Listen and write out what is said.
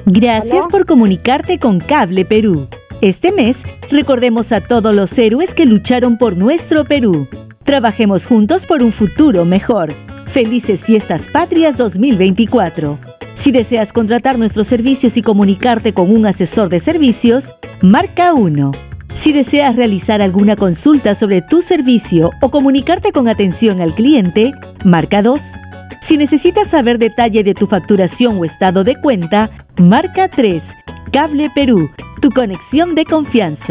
Gracias ¿Aló? por comunicarte con Cable Perú. Este mes, recordemos a todos los héroes que lucharon por nuestro Perú. Trabajemos juntos por un futuro mejor. Felices Fiestas Patrias 2024. Si deseas contratar nuestros servicios y comunicarte con un asesor de servicios, marca 1. Si deseas realizar alguna consulta sobre tu servicio o comunicarte con atención al cliente, marca 2. Si necesitas saber detalle de tu facturación o estado de cuenta, marca 3. Cable Perú, tu conexión de confianza.